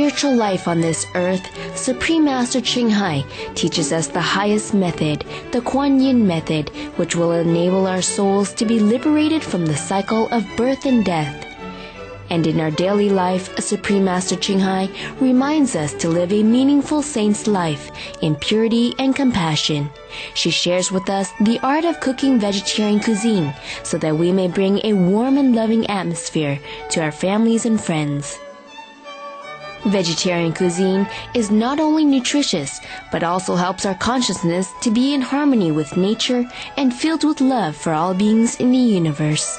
spiritual life on this earth, Supreme Master Ching Hai teaches us the highest method, the Kuan Yin method, which will enable our souls to be liberated from the cycle of birth and death. And in our daily life, Supreme Master Ching Hai reminds us to live a meaningful saint's life in purity and compassion. She shares with us the art of cooking vegetarian cuisine so that we may bring a warm and loving atmosphere to our families and friends. Vegetarian cuisine is not only nutritious, but also helps our consciousness to be in harmony with nature and filled with love for all beings in the universe.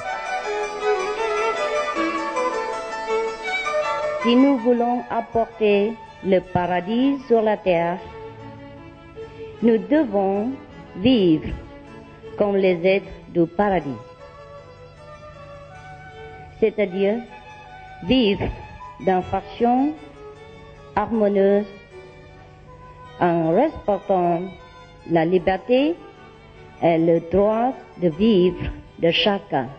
Si nous voulons apporter le paradis sur la terre, nous devons vivre comme les êtres du paradis. C'est-à-dire vivre dans façon harmonieuse en respectant la liberté et le droit de vivre de chacun.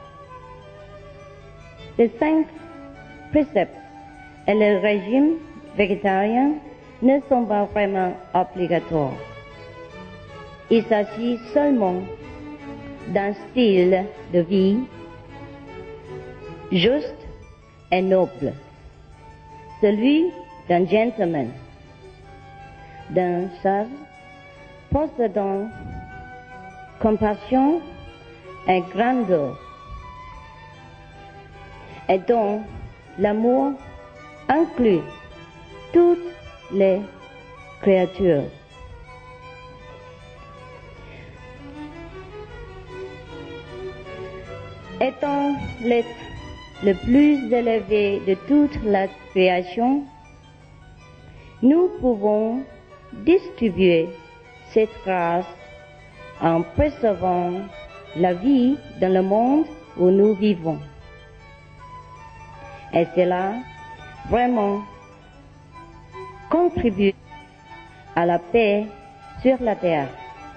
Les 5 préceptes et le régime végétarien ne sont pas vraiment obligatoires. Il s'agit seulement d'un style de vie juste et noble, celui d'un gentleman, d'un sage possédant compassion et grandeur, et dont l'amour inclut toutes les créatures. Étant l'être le plus élevé de toute la création, nous pouvons distribuer cette grâce en préservant la vie dans le monde où nous vivons. Et cela vraiment contribue à la paix sur la terre.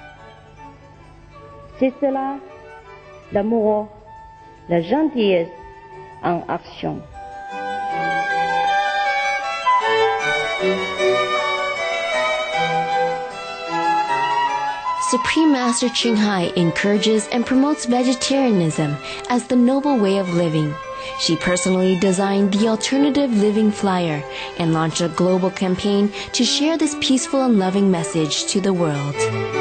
C'est cela l'amour, la gentillesse en action. Supreme Master Ching Hai encourages and promotes vegetarianism as the noble way of living. She personally designed the Alternative Living Flyer and launched a global campaign to share this peaceful and loving message to the world.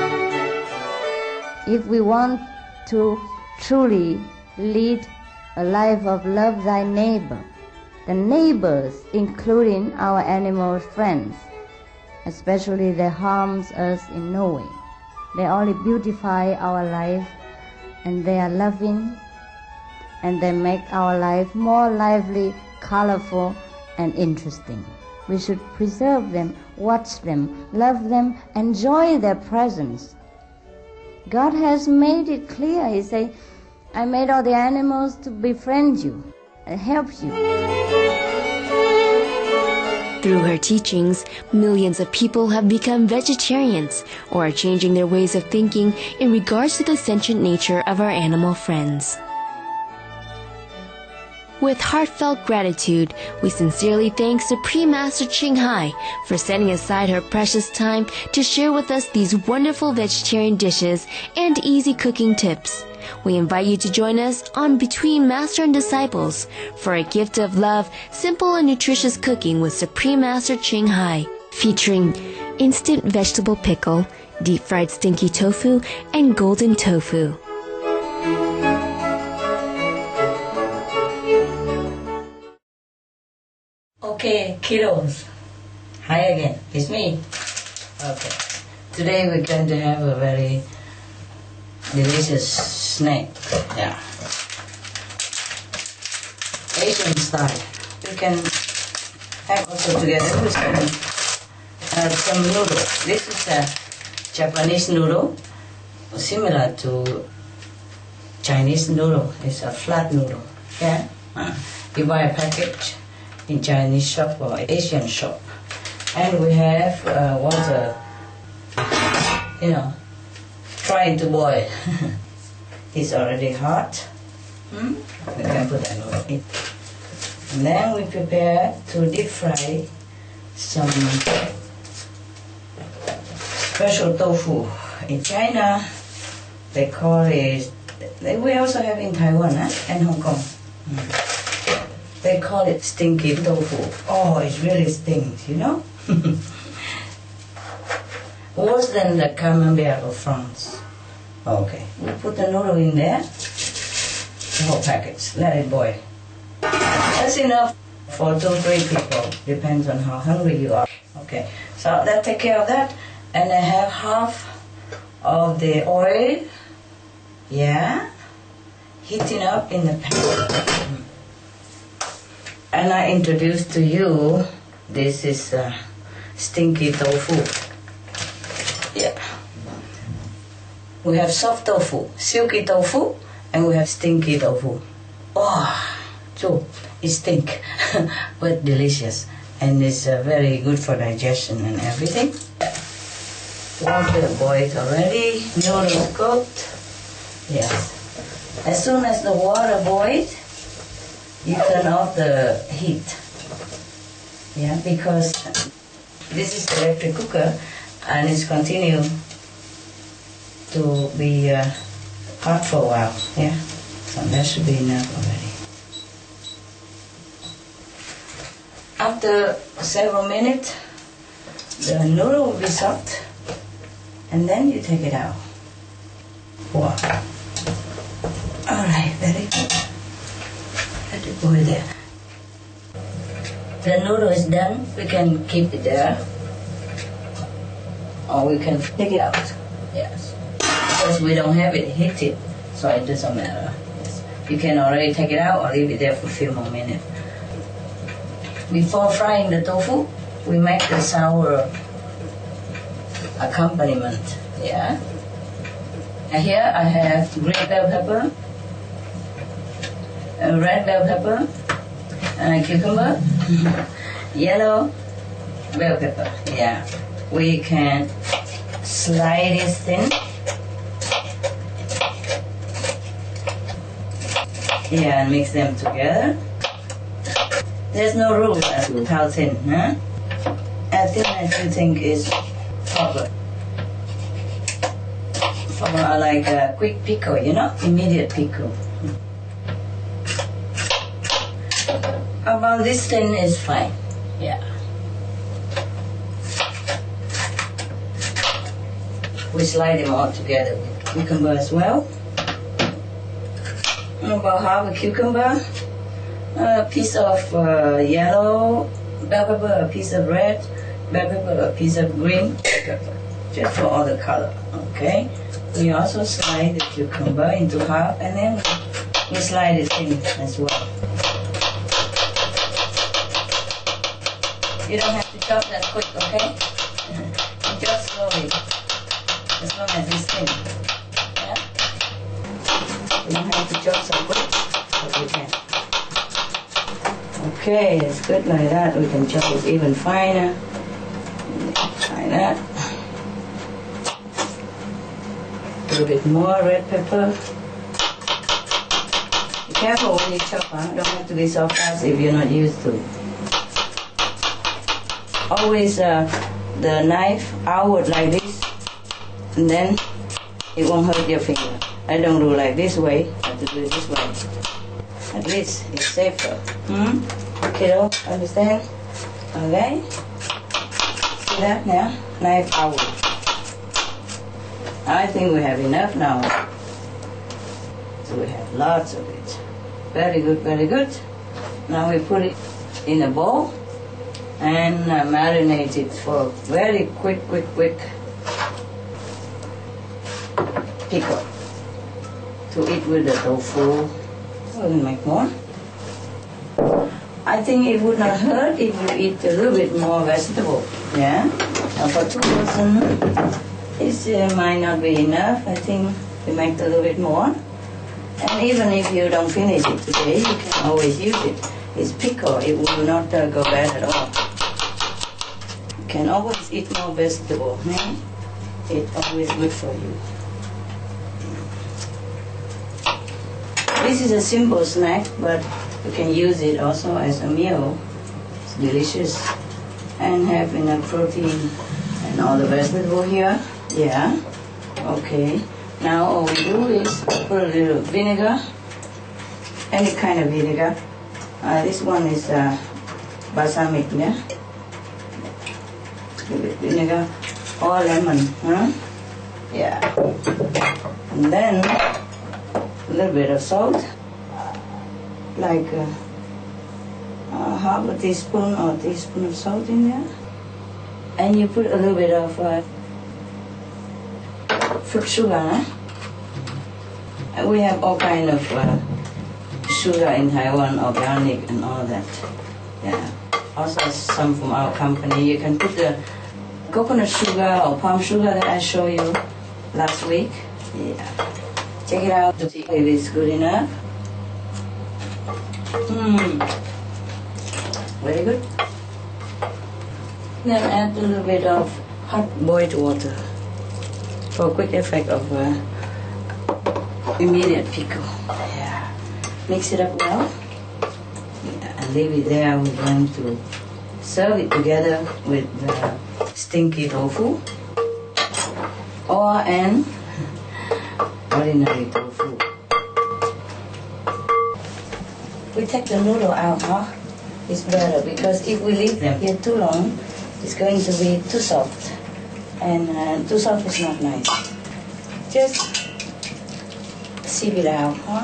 If we want to truly lead a life of love thy neighbor, the neighbors, including our animal friends, especially they harms us in no way. They only beautify our life, and they are loving, and they make our life more lively, colorful, and interesting. We should preserve them, watch them, love them, enjoy their presence. God has made it clear. He said, I made all the animals to befriend you and help you. Through her teachings, millions of people have become vegetarians or are changing their ways of thinking in regards to the sentient nature of our animal friends. With heartfelt gratitude, we sincerely thank Supreme Master Ching Hai for setting aside her precious time to share with us these wonderful vegetarian dishes and easy cooking tips. We invite you to join us on Between Master and Disciples for a gift of love, simple and nutritious cooking with Supreme Master Ching Hai, featuring instant vegetable pickle, deep-fried stinky tofu, and golden tofu. Okay, kiddos. Hi again. It's me. Okay. Today we're going to have a very delicious snack. Yeah. Asian style. We can have also together with some noodles. This is a Japanese noodle, similar to Chinese noodle. It's a flat noodle. Yeah. You buy a package in Chinese shop or Asian shop, and we have water. Trying to boil. It's already hot. We can put a noodle in. And then we prepare to deep fry some special tofu. In China, they call it, we also have in Taiwan and Hong Kong. They call it stinky tofu. Oh, it really stinks, you know? Worse than the camembert of France. Okay, we put the noodle in there, the whole package, let it boil. That's enough for 2-3 people, depends on how hungry you are. Okay, so that take care of that. And I have half of the oil, heating up in the pan. And I introduce to you, this is stinky tofu. Yeah. We have soft tofu, silky tofu, and we have stinky tofu. Oh, so it stinks, but delicious. And it's very good for digestion and everything. Water boiled already, noodles cooked. Yes. As soon as the water boils, you turn off the heat. Yeah, because this is the electric cooker and it's continue to be hot for a while. Yeah, so that should be enough already. After several minutes, the noodle will be soft, and then you take it out. Wow. All right, very good. Let it boil there. The noodle is done. We can keep it there, or we can take it out. Yes, because we don't have it heated, so it doesn't matter. Yes. You can already take it out or leave it there for a few more minutes. Before frying the tofu, we make the sour accompaniment. Yeah. And here I have green bell pepper, red bell pepper, cucumber, yellow bell pepper. Yeah. We can slide it thin. Yeah, and mix them together. There's no rule as to how thin, huh? As thin as you think is proper. For like a quick pickle, you know, immediate pickle. About this thin is fine. Yeah. We slide them all together with cucumber as well. About half a cucumber. A piece of yellow bell pepper, a piece of red bell pepper, a piece of green bell pepper, just for all the color. Okay. We also slide the cucumber into half, and then we slide it in as well. You don't have to chop that quick, okay? You chop slowly, as long as it's thin. Yeah. You don't have to chop so quick, but you can. Okay, it's good like that. We can chop it even finer. Like that. A little bit more red pepper. Be careful when you chop, huh? Don't have to be so fast if you're not used to. Always the knife outward like this, and then it won't hurt your finger. I don't do like this way, I have to do it this way. At least it's safer. Kiddo, understand? Okay? See that now? Knife outward. I think we have enough now. So we have lots of it. Very good, very good. Now we put it in a bowl and marinate it for very quick pickle to eat with the tofu. We'll make more. I think it would not hurt if you eat a little bit more vegetable. Yeah. For 2 persons, it might not be enough. I think we make a little bit more. And even if you don't finish it today, you can always use it. It's pickle. It will not go bad at all. You can always eat more vegetable. Yeah? It's always good for you. This is a simple snack, but you can use it also as a meal. It's delicious. and have enough protein and all the vegetable here. Yeah. Okay. Now all we do is put a little vinegar, any kind of vinegar. This one is balsamic, yeah? A little bit vinegar or lemon, huh? Yeah. And then a little bit of salt, like half a teaspoon or teaspoon of salt in there. And you put a little bit of fruit sugar, huh? And we have all kind of sugar in Taiwan, organic and all that. Yeah. Also some from our company. You can put the coconut sugar or palm sugar that I showed you last week. Yeah. Check it out to see if it's good enough. Very good. Then add a little bit of hot boiled water for a quick effect of immediate pickle. Yeah. Mix it up well. Yeah, and leave it there. We're going to serve it together with the stinky tofu or an ordinary tofu. We take the noodle out, huh? It's better because if we leave them here too long, it's going to be too soft. And too soft is not nice. Just sieve it out, huh?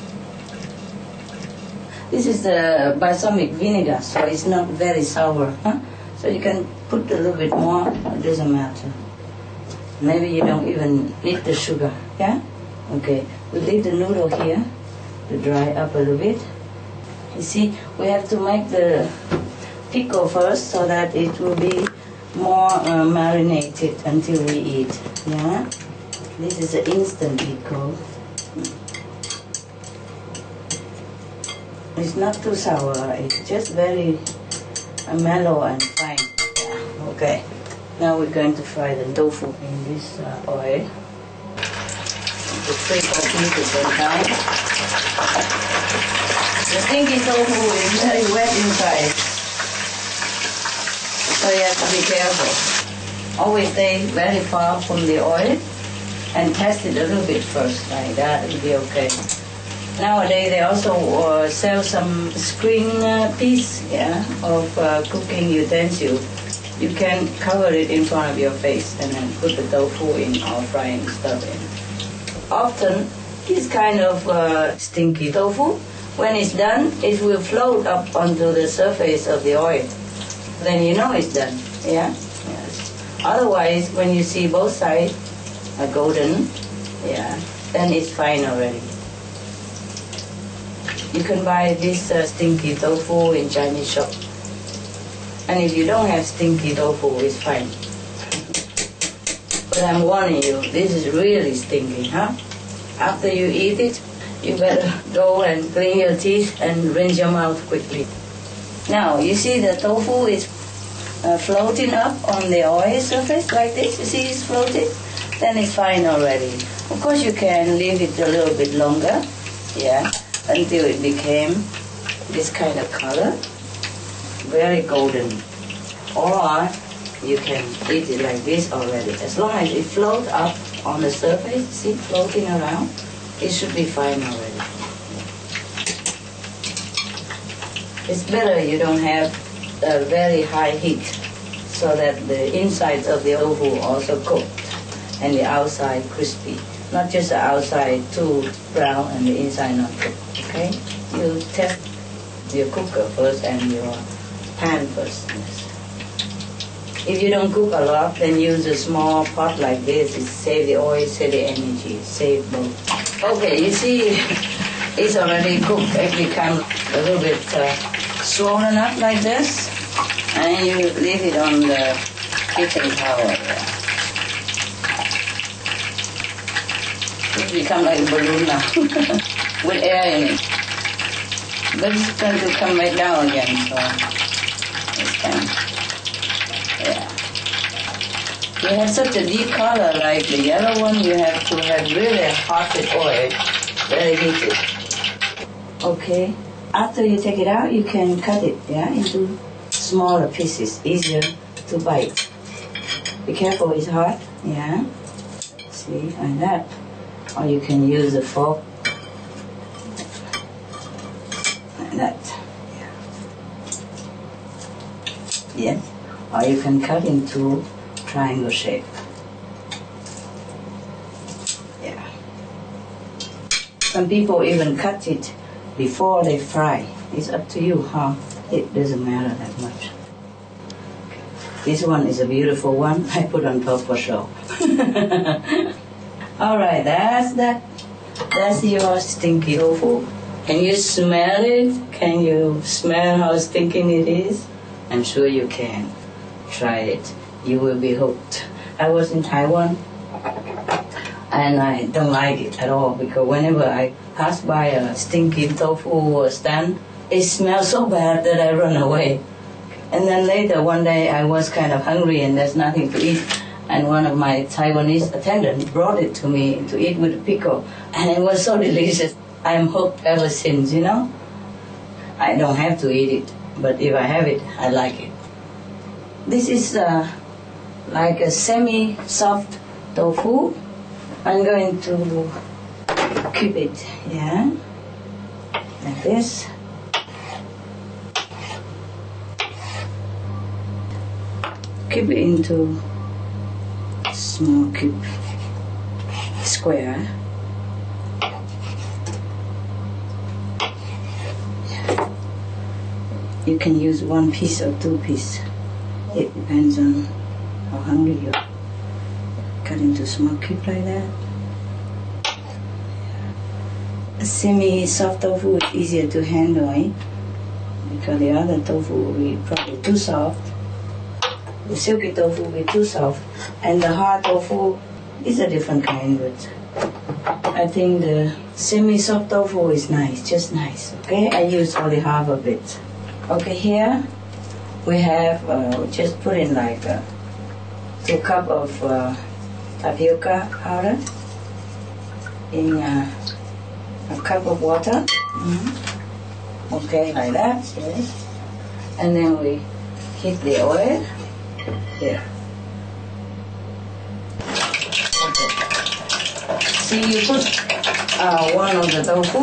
This is the balsamic vinegar, so it's not very sour, huh? So you can put a little bit more, it doesn't matter. Maybe you don't even need the sugar, yeah? Okay, we leave the noodle here to dry up a little bit. You see, we have to make the pickle first so that it will be more marinated until we eat, yeah? This is an instant pickle. It's not too sour, it's just very mellow and fine. Yeah. Okay, now we're going to fry the tofu in this oil. The 3-4 pieces at a time. The stinky tofu is very wet inside, so you have to be careful. Always stay very far from the oil and test it a little bit first, like that will be okay. Nowadays they also sell some screen piece, yeah, of cooking utensil. You can cover it in front of your face and then put the tofu in or frying stuff in. Often this kind of stinky tofu, when it's done, it will float up onto the surface of the oil. Then you know it's done, yeah? Yes. Otherwise, when you see both sides are golden, yeah, then it's fine already. You can buy this stinky tofu in Chinese shop. And if you don't have stinky tofu, it's fine. But I'm warning you, this is really stinky, huh? After you eat it, you better go and clean your teeth and rinse your mouth quickly. Now, you see the tofu is floating up on the oil surface like this. You see it's floating? Then it's fine already. Of course, you can leave it a little bit longer, yeah, until it became this kind of color, very golden. Or you can eat it like this already. As long as it floats up on the surface, see, floating around, it should be fine already. It's better you don't have a very high heat so that the insides of the tofu also cooked and the outside crispy. Not just the outside too brown and the inside not cooked, okay? You test your cooker first and your pan first. Yes. If you don't cook a lot, then use a small pot like this. It save the oil, save the energy, save both. Okay, you see, it's already cooked. It becomes a little bit swollen up like this, and you leave it on the kitchen towel there. It becomes like a balloon now, with air in it. But it's going to come right down again, so it's fine. Yeah. You have such a deep color like the yellow one, you have to have really hot oil, very heated. Okay. After you take it out, you can cut it, yeah, into smaller pieces, easier to bite. Be careful, it's hard. Yeah. See, like that. Or you can use a fork. Like that. Yeah. Or you can cut into triangle shape. Yeah. Some people even cut it before they fry. It's up to you, huh? It doesn't matter that much. This one is a beautiful one. I put on top for show. All right, that's that. That's your stinky tofu. Can you smell it? Can you smell how stinking it is? I'm sure you can. Try it. You will be hooked. I was in Taiwan and I don't like it at all because whenever I pass by a stinky tofu stand, it smells so bad that I run away. And then later one day I was kind of hungry and there's nothing to eat. And one of my Taiwanese attendants brought it to me to eat with a pickle. And it was so delicious. I'm hooked ever since, you know. I don't have to eat it, but if I have it, I like it. This is like a semi-soft tofu. I'm going to keep it, yeah, like this. Keep it into small cube, square. You can use 1 piece or 2 pieces. It depends on how hungry you are. Cut into small cube like that. A semi-soft tofu is easier to handle, because the other tofu will be probably too soft. The silky tofu will be too soft, and the hard tofu is a different kind, but I think the semi-soft tofu is nice, just nice, okay? I use only half of it. Okay, here we have, just put in like 2 cups of tapioca powder in a cup of water. Okay, like that, yes. And then we heat the oil. Here. Okay. See, you put one of the tofu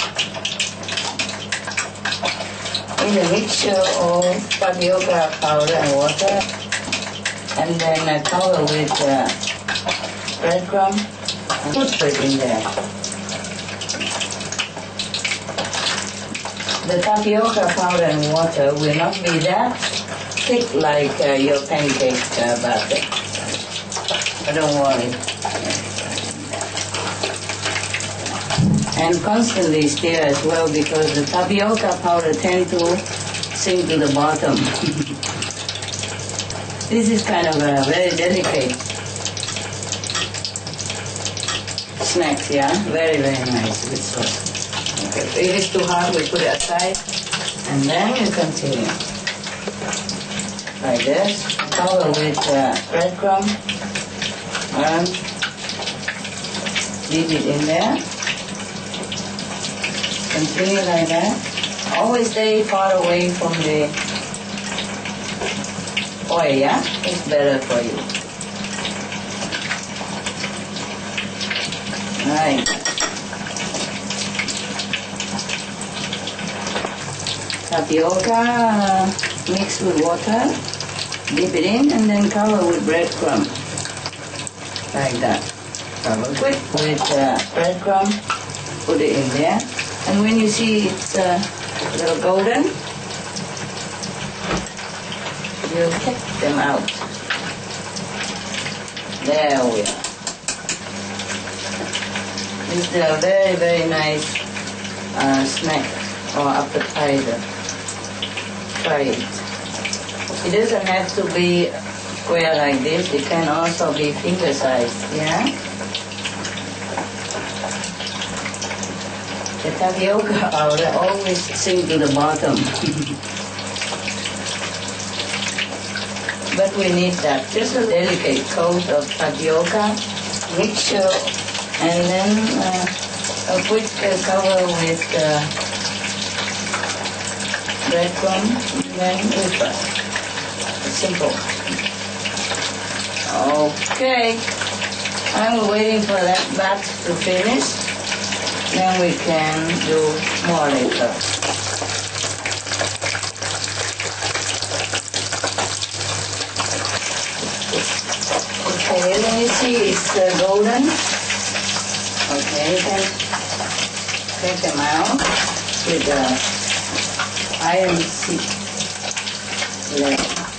in a mixture of tapioca powder and water, and then cover with breadcrumb and put it in there. The tapioca powder and water will not be that thick like your pancake batter. But don't worry. And constantly stir as well because the tapioca powder tends to sink to the bottom. This is kind of a very delicate snack, yeah? Very, very nice with sauce. Okay. If it's too hard, we put it aside and then we continue. Like this, cover with breadcrumb and dip it in there. Continue like that. Always stay far away from the oil, yeah? It's better for you. Right. Tapioca mixed with water, dip it in, and then cover with breadcrumb. Like that. Cover quick with breadcrumb, put it in there. And when you see it's a little golden, you take them out. There we are. This is a very, very nice snack or appetizer. Try it. It doesn't have to be square like this. It can also be finger sized, yeah? The tapioca powder always sink to the bottom. But we need that. Just a delicate coat of tapioca mixture, and then a quick cover with breadcrumb. then upa. Simple. Okay. I'm waiting for that batch to finish. Then we can do more later. Okay, let me see, it's golden. Okay, you can take them out with the iron seat leg.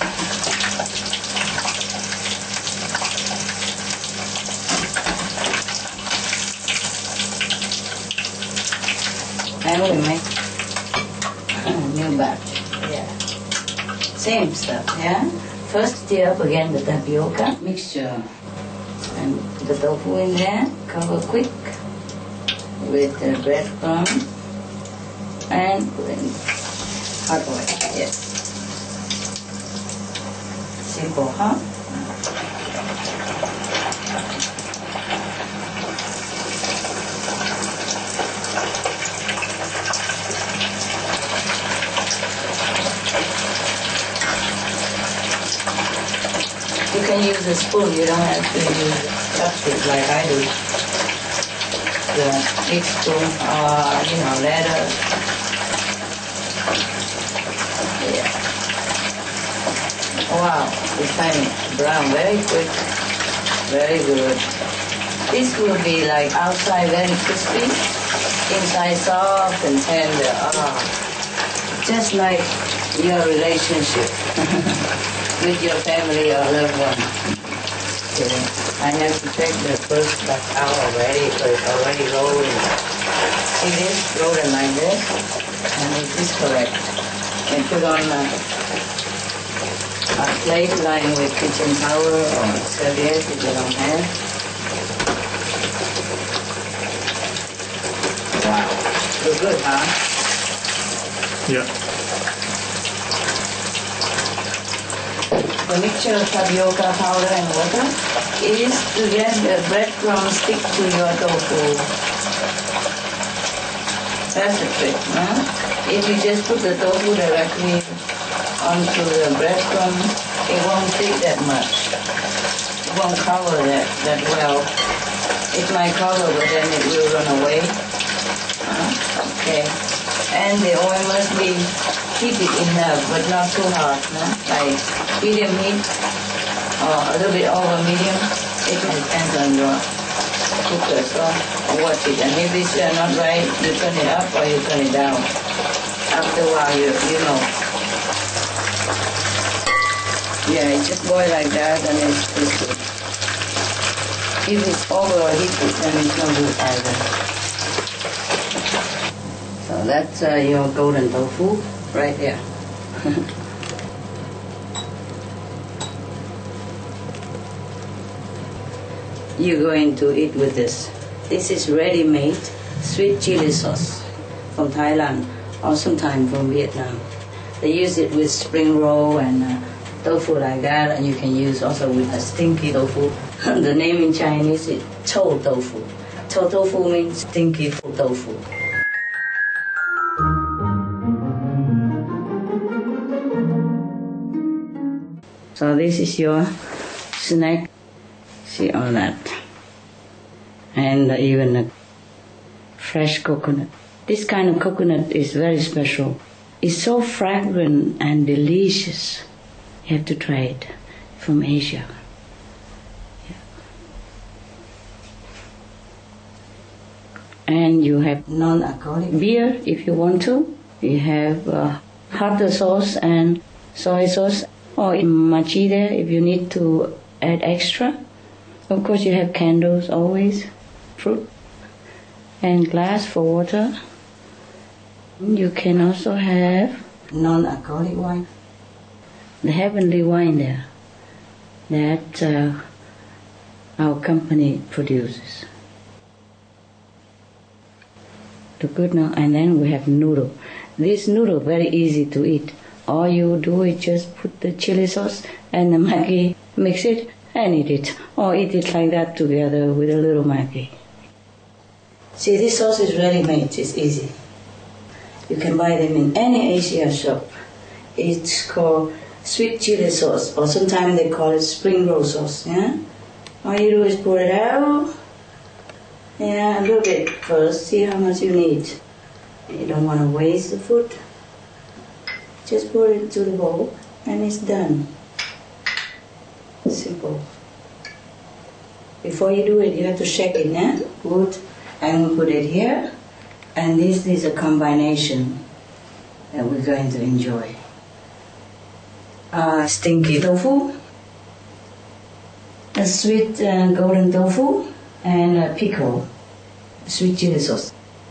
And we make a new batch. Yeah. Same stuff, yeah? First stir up again the tapioca mixture and put the tofu in there, cover quick with the breadcrumb and put in hot oil. Yes. Simple, huh? You can use a spoon, you don't have to use chopstick like I do. The big spoon or, leather. Yeah. Wow, it's turning brown very quick. Very good. This will be like outside very crispy, inside soft and tender. Just like your relationship. With your family or loved one. Okay. I have to take the first batch out already, so it's already rolling. See this? Rolling like this. And it is correct. And put on a plate lined with kitchen towel or serviette if you don't have. Wow. Look good, huh? Yeah. The mixture of tapioca powder and water is to get the breadcrumbs stick to your tofu. That's the trick, no? If you just put the tofu directly onto the breadcrumb, it won't stick that much. It won't cover that well. It might cover, but then it will run away. Okay. And the oil must be heated enough, but not too hot, no? Like medium heat or a little bit over medium. It depends on your cooker, so watch it. And if it's not right, you turn it up or you turn it down. After a while, you know. Yeah, it just boil like that and it's good. If it's overheated, then it's not good either. So that's your golden tofu right there. You're going to eat with this. This is ready-made sweet chili sauce from Thailand or sometimes from Vietnam. They use it with spring roll and tofu like that, and you can use also with a stinky tofu. The name in Chinese is chou tofu. Chou tofu means stinky tofu. So this is your snack. See all that. And even a fresh coconut. This kind of coconut is very special. It's so fragrant and delicious. You have to try it from Asia. Yeah. And you have non-alcoholic beer if you want to. You have hot sauce and soy sauce, or machi there if you need to add extra. Of course, you have candles always, fruit, and glass for water. You can also have non-alcoholic wine. The heavenly wine there that our company produces. The good now, and then we have noodle. This noodle very easy to eat. All you do is just put the chili sauce and the Maggi, mix it and eat it. Or eat it like that together with a little Maggi. See, this sauce is ready-made. It's easy. You can buy them in any Asia shop. It's called sweet chili sauce, or sometimes they call it spring roll sauce. Yeah. All you do is pour it out. Yeah, a little bit first. See how much you need. You don't want to waste the food. Just pour it into the bowl, and it's done. Simple. Before you do it, you have to shake it. Yeah. Good. And we put it here. And this is a combination that we're going to enjoy. Stinky tofu, a sweet golden tofu, and a pickle, sweet chili sauce.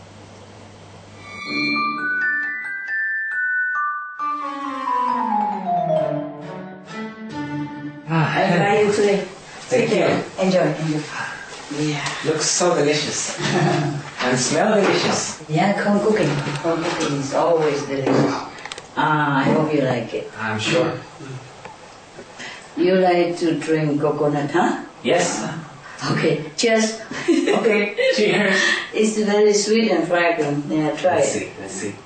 I invite you today. Thank you. Enjoy. Yeah. Looks so delicious. And smell delicious. Yeah, home cooking. Home cooking is always delicious. I hope you like it. I'm sure. You like to drink coconut, huh? Yes. Okay, cheers. Okay, cheers. It's very sweet and fragrant. Yeah, try it. Let's see.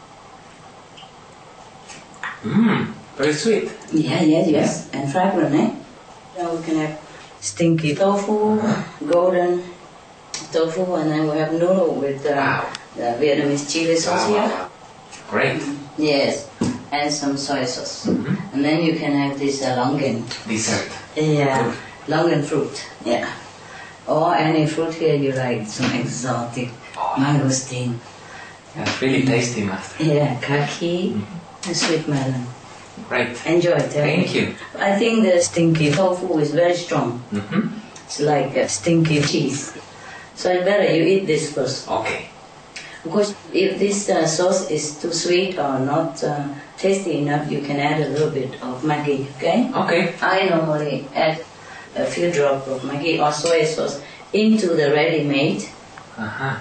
Mmm, very sweet. Yes. And fragrant, eh? Now we can have stinky tofu, golden tofu, and then we have noodle with the Vietnamese chili sauce here. Great. Yes, and some soy sauce. And then you can have this longan. Dessert. Yeah, longan fruit. Yeah. Or any fruit here you like, some exotic mangosteen. That's really tasty, Master. Yeah, kaki, and sweet melon. Great. Enjoy it. Thank you. I think the stinky tofu is very strong. Mm-hmm. It's like a stinky cheese. So it's better you eat this first. Okay. Because if this sauce is too sweet or not tasty enough, you can add a little bit of Maggi, okay? Okay. I normally add a few drops of Maggi or soy sauce into the ready-made, Uh-huh.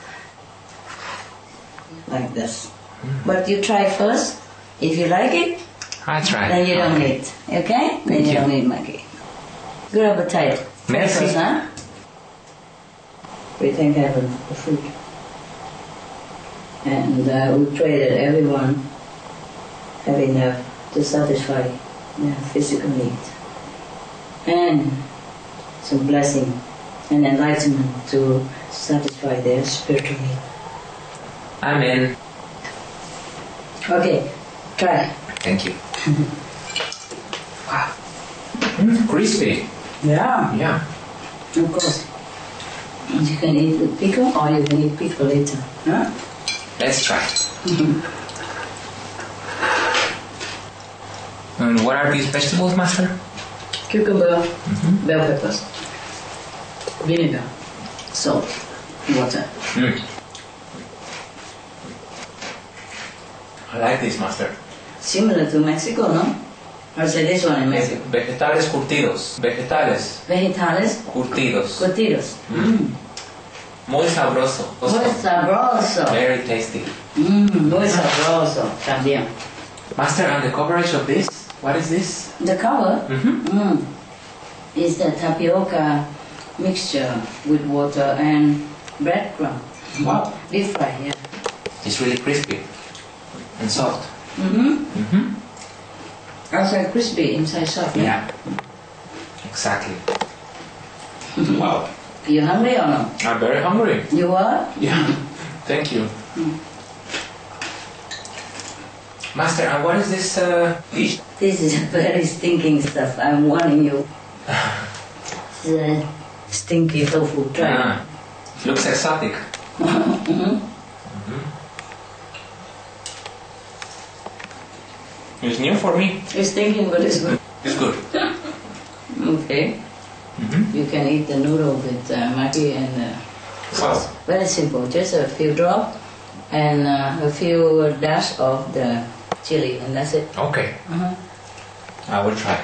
like this. But you try first. If you like it, I try. then you don't need, okay? Then you don't need Maggi. Good appetite. Merci. First, huh? We thank heaven for food. And we pray that everyone have enough to satisfy their physical needs. And some blessing and enlightenment to satisfy their spiritual need. Amen. Okay, try. Thank you. Wow. Crispy. Yeah, Yeah. of course. And you can eat with pickle or you can eat pickle later. Huh? Let's try. And what are these vegetables, Master? Cucumber, bell peppers, vinegar, salt, water. I like this, Master. Similar to Mexico, no? Or say this one in Mexico. Vegetales curtidos. Vegetales Vegetales curtidos. curtidos. Muy sabroso. Muy sabroso. Very tasty. Muy sabroso también. Master, and the coverage of this? What is this? The cover is the tapioca mixture with water and breadcrumb. Wow. Deep fry, yeah. It's really crispy and soft. Outside crispy, inside soft. Yeah. Exactly. Wow. You hungry or no? I'm very hungry. You are? Yeah. Thank you. Master, and what is this dish? This is very stinking stuff. I'm warning you. It's stinky tofu. Try. Looks exotic. It's new for me. It's stinking, but it's good. It's good. Okay. You can eat the noodle with Maggi and sauce. Wow. Very simple. Just a few drops and a few dash of the chili, and that's it. Okay. I will try.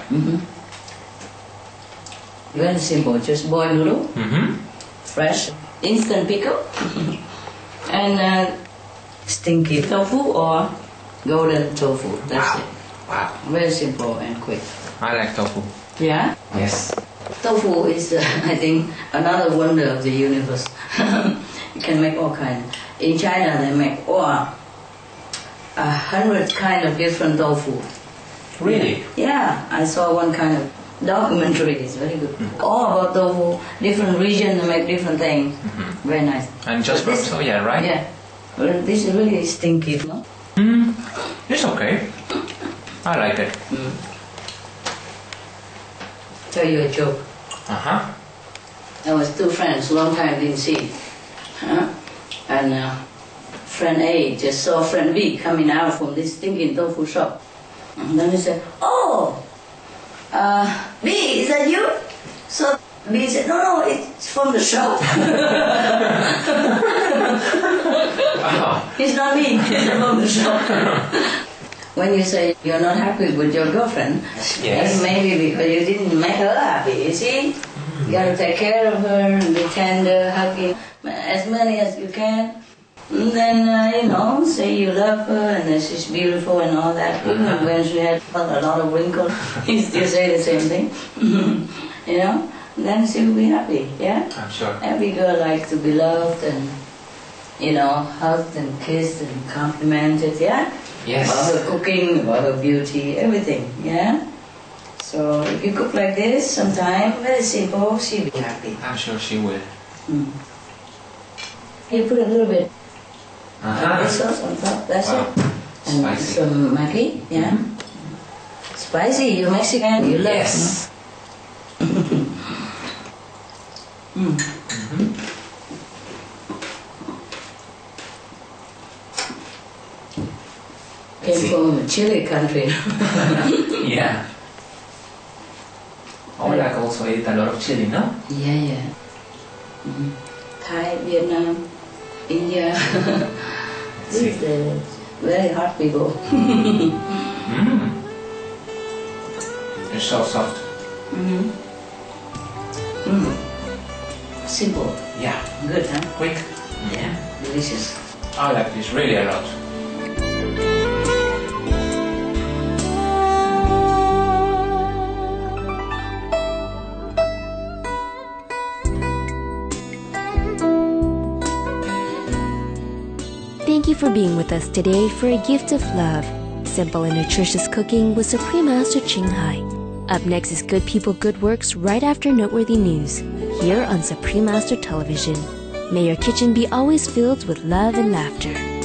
Very simple. Just boil noodle, fresh, instant pickle, and stinky tofu or golden tofu. That's it. Wow. Very simple and quick. I like tofu. Yeah? Yes. Tofu is, I think, another wonder of the universe. You can make all kinds. In China, they make 100 kind of different tofu. Really? Yeah, I saw one kind of documentary. It's very good. All about tofu, different regions make different things. Very nice. And just from soya, right? Yeah. Well, this is really stinky, no? It's okay. I like it. Tell you a joke. Uh-huh. There was two friends, long time didn't see. And friend A just saw friend B coming out from this stinking tofu shop. And then he said, "Oh, B, is that you?" So B said, "No, it's from the shop." It's not me, it's from the shop. When you say you're not happy with your girlfriend, Yes. maybe because you didn't make her happy, you see? You gotta take care of her and be tender, hugging as many as you can. And then, say you love her and that she's beautiful and all that. Even when she had a lot of wrinkles, you still say the same thing. Then she will be happy, yeah? I'm sure. Every girl likes to be loved and, hugged and kissed and complimented, yeah? Yes. About her cooking, about her beauty, everything, yeah? So if you cook like this sometime, very simple, she'll be happy. I'm sure she will. You put a little bit Uh-huh. of sauce on top, that's Wow. it. And Spicy. some Maggi, yeah? Spicy, you're Mexican, you love Yes. Came from a chili country. Yeah. I would like also eat a lot of chili, no? Yeah. Thai, Vietnam, India. These are very hot people. It's so soft. Simple, Yeah. good, huh? Quick. Yeah, delicious. I like this really a lot. Thank you for being with us today for a gift of love. Simple and nutritious cooking with Supreme Master Ching Hai. Up next is Good People, Good Works right after Noteworthy News, here on Supreme Master Television. May your kitchen be always filled with love and laughter.